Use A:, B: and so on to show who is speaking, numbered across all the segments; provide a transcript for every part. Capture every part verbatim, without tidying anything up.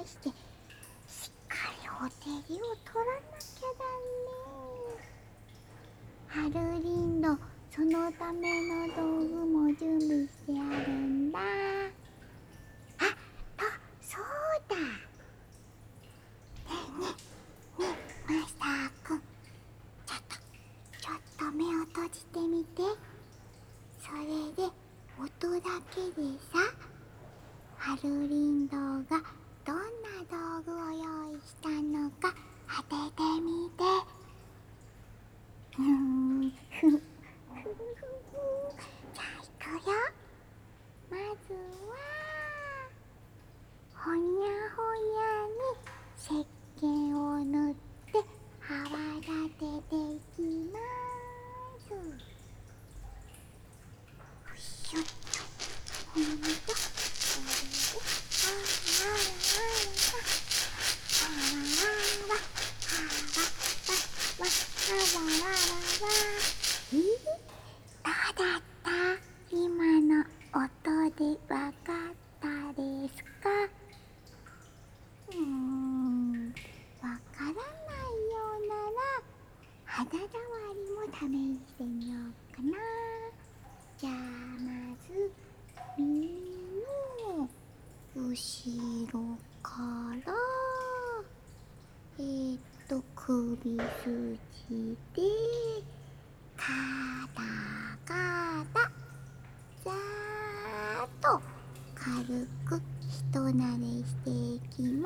A: して、しっかりお手入れを取らなきゃだね。ハルリンド、そのための道具も準備してあるんだ。あ、と、そうだ。ねえねえねえ、マスターくん、ちょっとちょっと目を閉じてみて。それで音だけでさ、ハルリンドがどんな道具を用意したのか当ててみて。うーんふふふふじゃあいくよ。まずはほにゃほにゃに石鹸を塗って泡立てていきます。よいしょっと。ほんとこれであらあらあらあらあらわわわわわわわわわ。えー、どうだった？今の音でわかったですか？うーん、わからないようなら肌触りも試してみようかな。じゃあまず耳の後ろからえーっと首筋でカタカタざーっと軽く一慣れしていきます。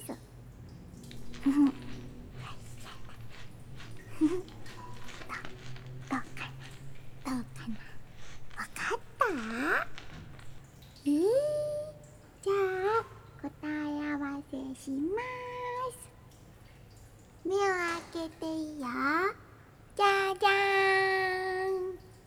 A: ふふふふどどうかなどうかな、わかった？えー、じゃあ答え合わせします。目を開けていいよ。じゃじゃーん。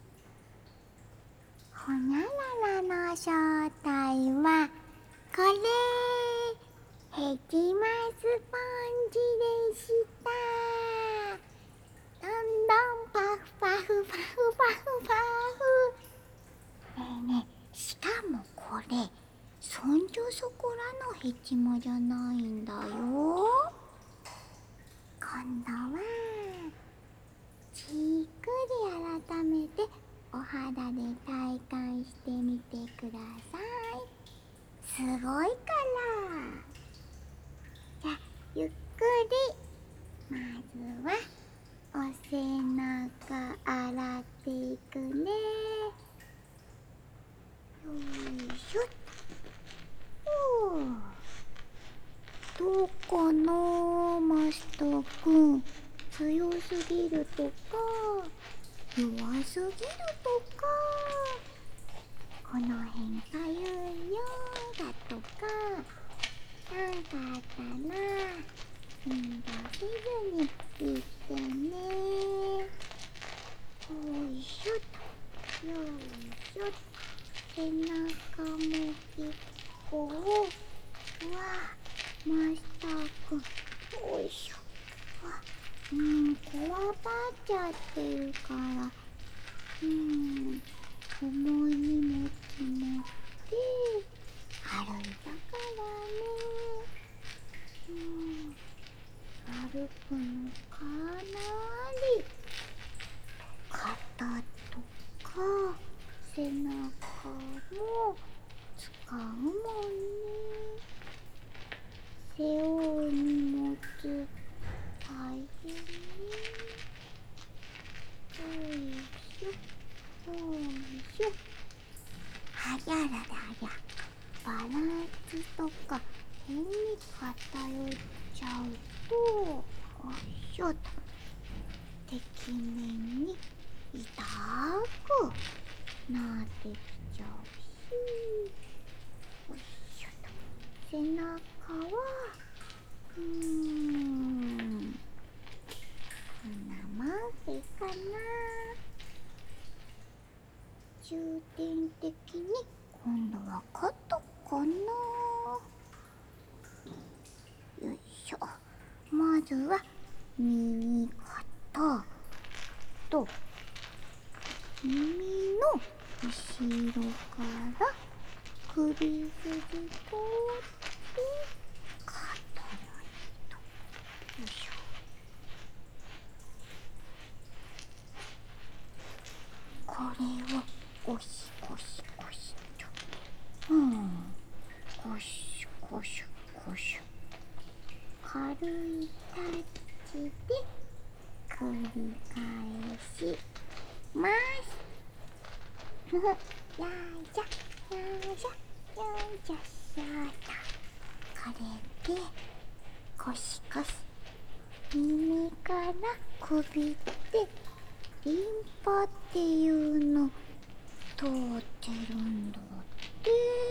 A: ほにゃららの正体はこれ、ヘチマスポンジでした。どんどんパフパフパフパフパフ。ねえねえ、しかもこれそんじょそこらのヘチマじゃないんだよ。今度はじっくり改めてお肌で体感してみてください。すごいから。じゃあゆっくり、まずはお背中洗っていくね。よいしょっと。どうかな、マスターくん。強すぎるとか弱すぎるとか、この辺かゆいよだとか、なんかあったら遠慮せずに言ってね。よいしょっとよいしょっと。背中も結構、うわ、マスターくん、よいしょ。わ、うん、こわばっちゃってるから、うん、重い荷物持って歩いたからね。うん、歩くのかなり肩とか背中も使うもんね。背負う荷物大変ね。よいしょよいしょ。はやららや、バランスとか手に偏っちゃうと、よいしょとてきめんに痛くなってきちゃうし、よいしょと。背中はうーんこんなもんでかな。重点的に今度は肩かな。よいしょ。まずは右肩と耳の後ろから首筋通っていしょ。これをゴシゴシゴシと、うん、ゴシゴシゴシ、軽いタッチで繰り返します。よいしょよいしょよいしょよいしょと、これでゴシゴシ耳から首ってリンパっていうの通ってるんだって。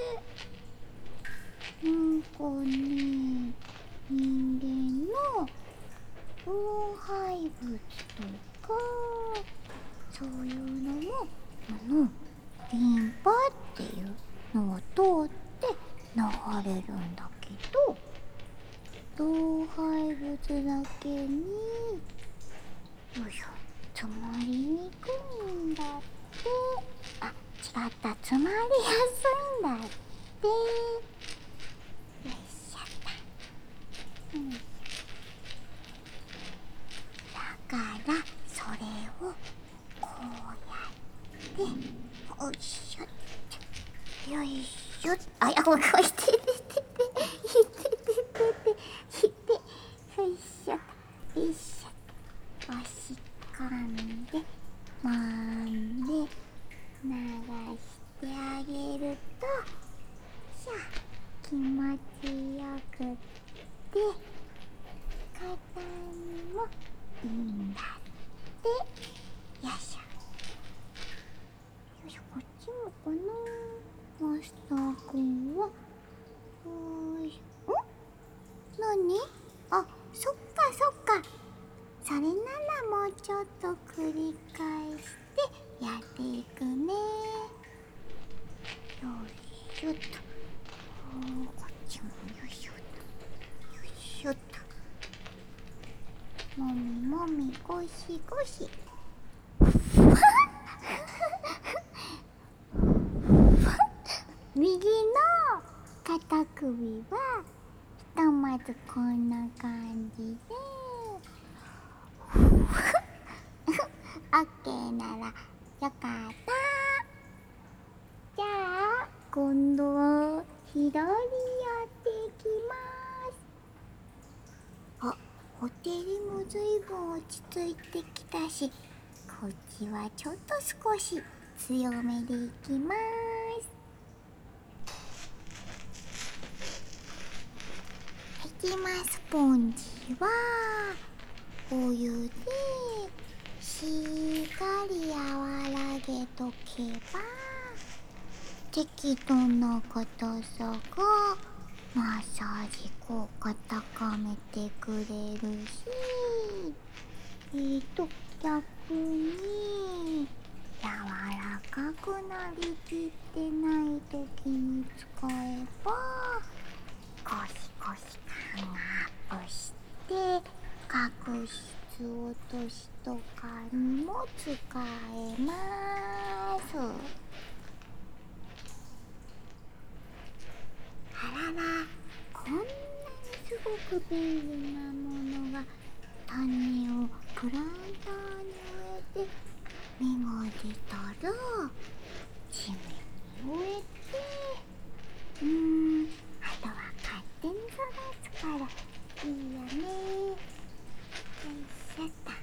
A: なんかね、人間の老廃物とかそういうのもあのリンパっていうのを通って流れるんだけど、老廃物だけによいしょ詰まりにくいんだって。あ、違った、詰まりやすいんだって。よいしょっと、うん、だからそれをこうやってよいしょっと、よいしょっと、あ、いや、ごめん、こうしててててててててて、よいしょっと、よいしょっと、押し込んでもんで流してあげると、しゃ気持ちよくって体にもいいんだって。よいしょよいしょ、こっちもかな。マスターくんはよいしょ、ん？何？あ、そっかそっか、それならもうちょっと繰り返してやっていくね。よいしょっと、こっちもよいしょっと、よいしょっと、もみもみゴシゴシ右の肩首はひとまずこんな感じでオッケーならよかった。じゃあ今度は左やっていきます。あ、ホテルもずいぶん落ち着いてきたし、こっちはちょっと少し強めでいきます。いきます。スポンジはお湯でしっかり和らげとけば適度な硬さがマッサージ効果高めてくれるし、えーと逆に柔らかくなりきってない時に使えばゴシゴシ感アップして角質落としとかにも使えます。あらら、こんなにすごく便利なものが種をプランターに植えて芽が出たら地面に植えて、うーん、あとは勝手に育つからいいよね。よいしょっと。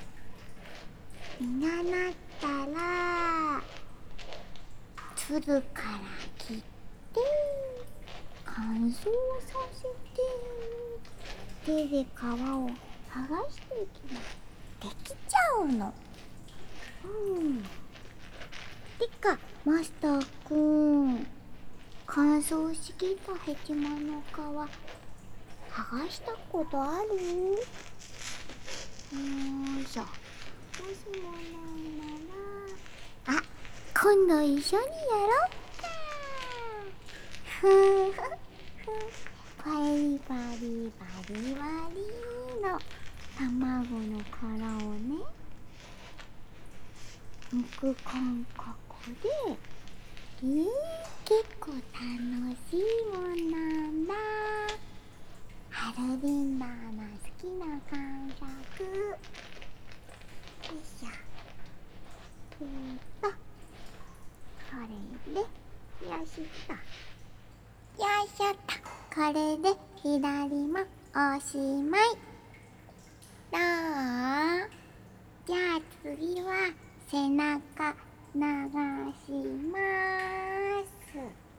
A: 実がなったらつるから切って乾燥させて手で皮を剥がしていきます。できちゃうの。うん。てかマスターくん、乾燥しきったヘチマの皮剥がしたことある？よいしょ。もしもないなら、あ、今度一緒にやろっか。ふふふ、パリパリパリパリの卵の殻をね、剥く感覚で、えー、結構楽しいもんなんだ。ハルリンダーの好きなれで左もおしまい。どう？じゃあ次は背中流しまーす。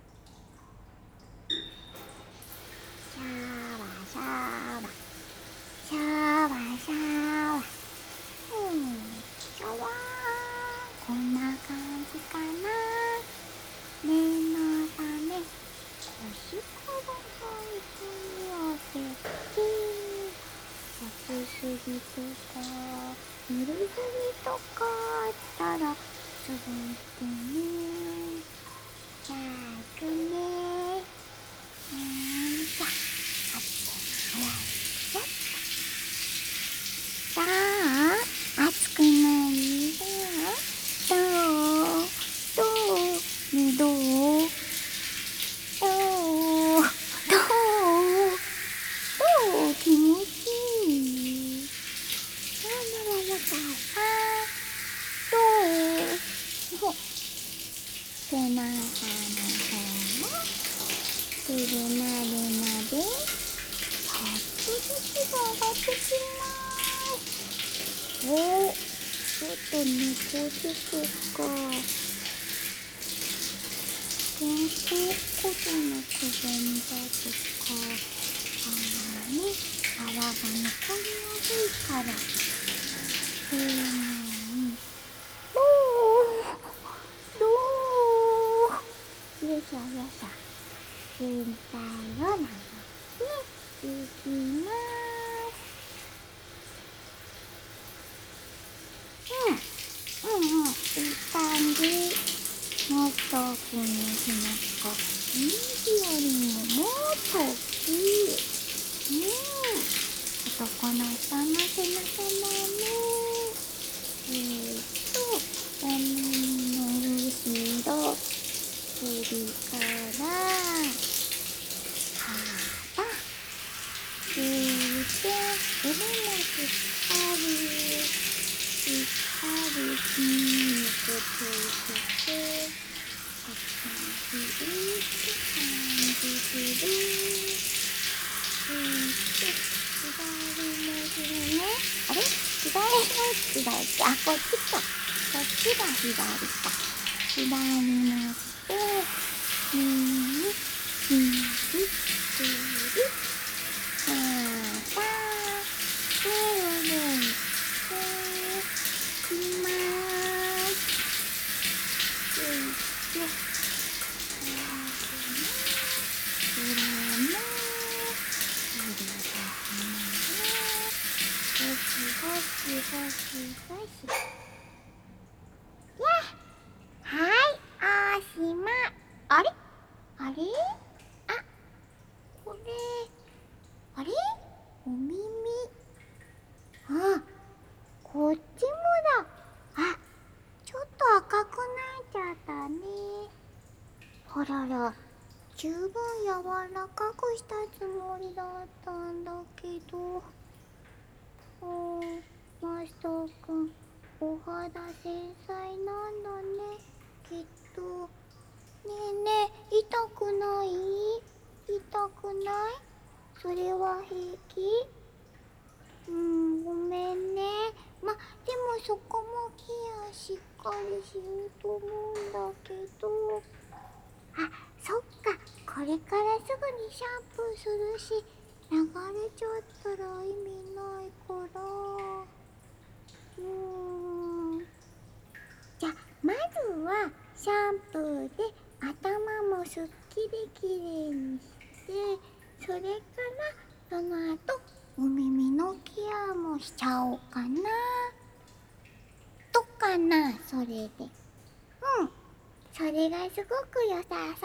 A: シャワシャワシャワシャワ、うん、シャワー、こんな感じかな。念のため腰から最初に当てて、暑すぎとかぬるすぎとかあったらすぐ言ってね。じゃあ行くね。うーんじゃああって早いよ。さあ熱くないよ。どうどうね、どうどうどうどう気持ちいい。なんならよかった。どうほ背中の方もぐるなるなでちょっとずつ上がってきます。お、ちょっと猫ずつか。肩甲骨のくぼみだとか、あのね、泡が残りやすいから。うん。どうどうよいしょよいしょ。全体を流していきます。うん、うんうん、いい感じ。もっと奥に背中、右よりももっと大きい。うん、男の人の背中もね。えーっと、お耳の後ろ、首から肩、そして腕もしっかり、しっかり筋肉ついてて、こっちにひいて感じする。そして左もするね。あれ左が違う。あ、こっちか。こっちが左か。左もして、右、右、左。さあさあ、手を抜いていきまーす。よいしょ。裏も取り出します。ゴシゴシゴシゴシ。やっ、はい、おしまい。あれあれあ、これあれお耳。あ、こっちもだ。あ、ちょっと赤くなっちゃったね。あらら、十分柔らかくしたつもりだったんだけど。うん、マスターくん、お肌繊細なんだね、きっと。ねえねえ、痛くない？痛くない？それは平気？うん、ごめんね。ま、でもそこもケアしっかりしようと思うんだけど。あ、そっか。これからすぐにシャンプーするし、流れちゃったら意味ないから。うーん。じゃあ、まずはシャンプーで頭もすっきりきれいにして、それからその後お耳のケアもしちゃおうかな。どっかな、それで。うん、それがすごく良さそう。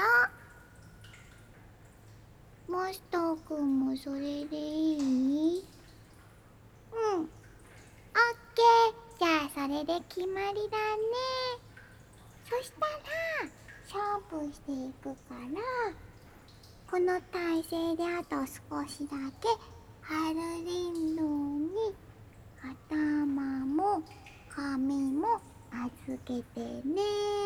A: マスターくんもそれでいい？うん、オッケー。じゃあそれで決まりだね。そしたらシャンプーしていくから、この体勢であと少しだけハルリンドに頭も髪も預けてね。